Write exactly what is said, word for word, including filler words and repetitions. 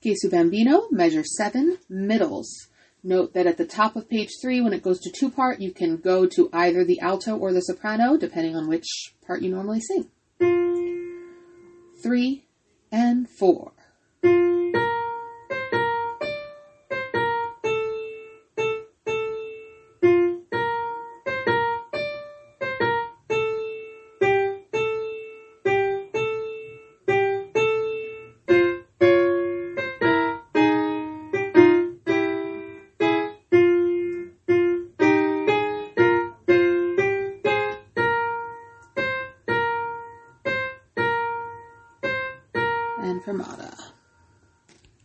Gesu Bambino, measure seven, middles. Note that at the top of page three, when it goes to two-part, you can go to either the alto or the soprano, depending on which part you normally sing. Three and four.